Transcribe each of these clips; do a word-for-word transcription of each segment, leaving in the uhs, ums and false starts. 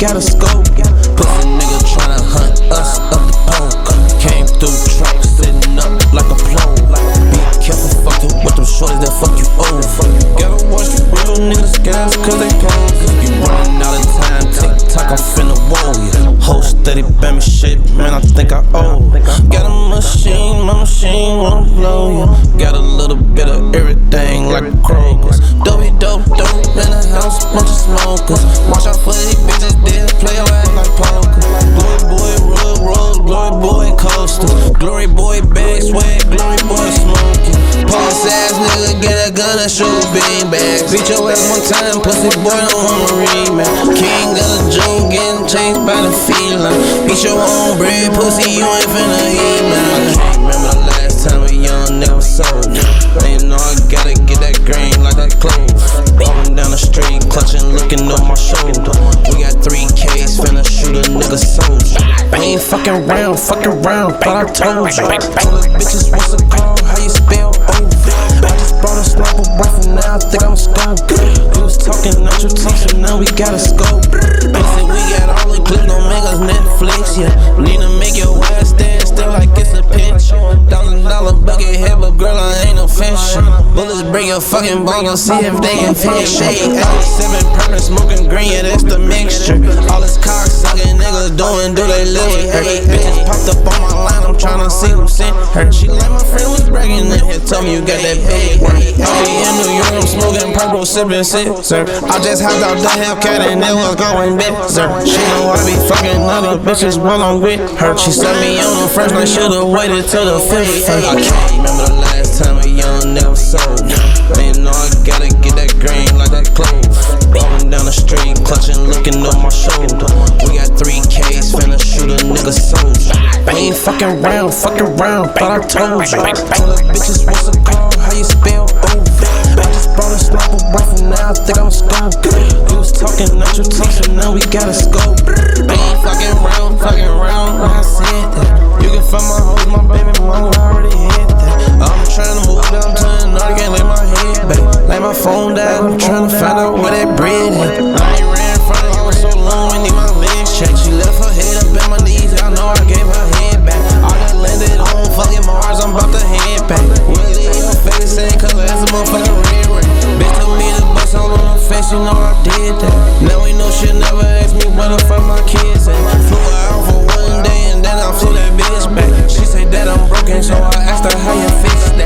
got a scope. Pussy nigga tryna hunt us up the pole. Came through trap, sitting up like a pole. Be careful fucking with them shorties that fuck you over. Gotta watch the real niggas guys cause they pose. You running out of time, tick-tock, I'm finna roll ya. Whole steady bam me shit, man, I think I owe. Got a machine, my machine won't blow ya. Got a little bit of everything like Kroger's. Dopey dope dope in the house, bunch of smokers. Watch out for these bitches, they'll play your ass like poker. Glory boy, roll, roll, glory boy, coaster. Glory boy, bag swag, glory boy, smoking. Boss ass nigga, get a gun and shoot bean bags. Beat your ass one time, pussy boy, don't want a rematch. King of the Joe, getting chased by the feline. Eat your own bread, pussy, you ain't finna eat, man. I can't remember the last time a young nigga was sold. They know I gotta get that green like that clothes. Walking down the street, clutching, looking over my shoulder. We got three K's, finna shoot a nigga soldier. I ain't fucking round, fucking round, but I told you. All the bitches what's a call, how you spell over? I just brought a sniper rifle, now I think I'm a scope. We was talking natural talk, so now we got a scope. They said we got all the clips, don't make us Netflix, yeah. Need to make your ass stand still like it's a pitch. Thousand dollar bucket head, but girl, I ain't no fish. Bullets break your fucking bone, go see if they can fix shit. eighty-seven permanent smoking green, yeah, that's the mixture. All this cock sucking niggas doing, do they live with her? Bitches popped up on my line, I'm tryna see who sent her. She like my friend was bragging in here, told me you got that big work. I be in New York, I'm smoking purple, sipping sir. I just hopped out the Hellcat and it was going big, sir. She know I be fucking other bitches while I'm with her. She set me on the first night, should've waited till the fifth. I can't remember the last time a young nigga sold. Man, know I gotta get that green like that clothes. Walking down the street, clutching, looking over my shoulder. We got three K's, finna shoot a nigga soldier. I ain't fucking round, fucking round, but I told you. All the bitches what's a call, how you spell over? I just brought a sniper rifle, now I think I'm a scope. We was talking natural talk, so now we got a scope. I ain't fucking round, fucking round, I said that. You can find my hoes, my baby mama already hit that. I'm tryna move down to the north, can't lay my head back. Lay my phone down, I'm tryna find out where that bread at. I ain't ran from her, I was so long, I need my legs checked. She left her head up in my knees, I know I gave her head back. I got landed on fucking Mars, I'm about to head back. Willie, your face ain't cause that's a motherfucking red ring. Bitch told me to bust all on her face, you know I did that. Now we know she never asked me where the fuck my kids at. Flew her out for one day and then I flew that bitch back. She said that I'm broken, so I asked her how you fix that.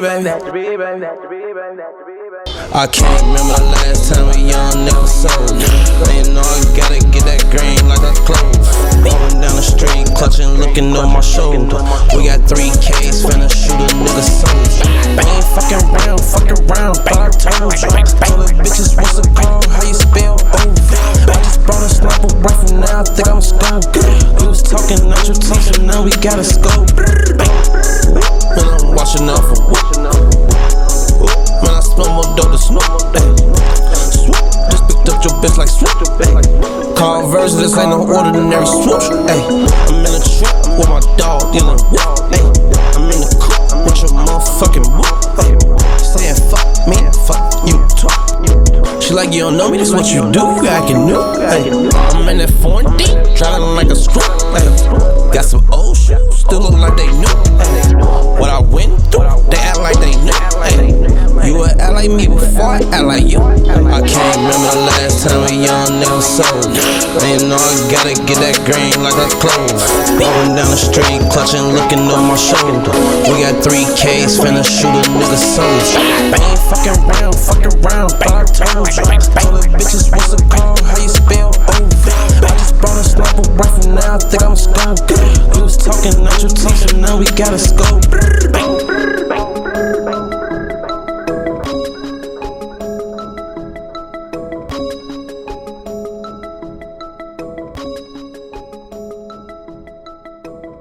I can't remember the last time a young nigga sold. Man, know I gotta get that green like that clothes. Walking down the street, clutching, looking over my shoulder. We got three K's, finna shoot a nigga soldier. I ain't fucking round, fucking round, but I told you. All the bitches what's a call, how you spell over? I just brought a sniper rifle, now I think I'm a scope. We was talking natural talk, so now we got a scope. Man, I'm watching out for what? Man, I smell more dope than smoke. Swoop, just picked up your bitch like swoop. Call verse, this ain't no ordinary swoosh. Ay, I'm in a trap with my dog dealing with. Ay, I'm in the coop with your motherfucking whoop. Ay, saying fuck me, fuck you too. She like, you don't know me, this what you do, you acting new. Ay, I'm in that foreign deep, driving like a screw. Ay, got some old shit, still look like they new. Ay, what I went through, they act like they knew. Ay, you would act like me before I act like you. I can't remember the last time a young nigga sold. Man, know I gotta get that green like that clothes. Walking down the street, clutching, looking over my shoulder. We got three K's, finna shoot a nigga soldier. I ain't fucking round, fucking round, but I told you.